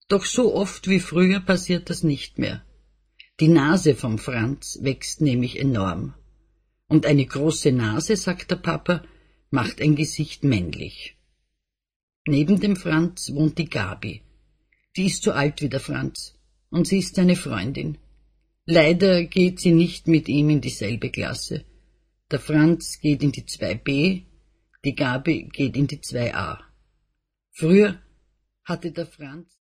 Doch so oft wie früher passiert das nicht mehr. Die Nase vom Franz wächst nämlich enorm. Und eine große Nase, sagt der Papa, macht ein Gesicht männlich. Neben dem Franz wohnt die Gabi. Die ist so alt wie der Franz und sie ist seine Freundin. Leider geht sie nicht mit ihm in dieselbe Klasse. Der Franz geht in die 2b, die Gabi geht in die 2a. Früher hatte der Franz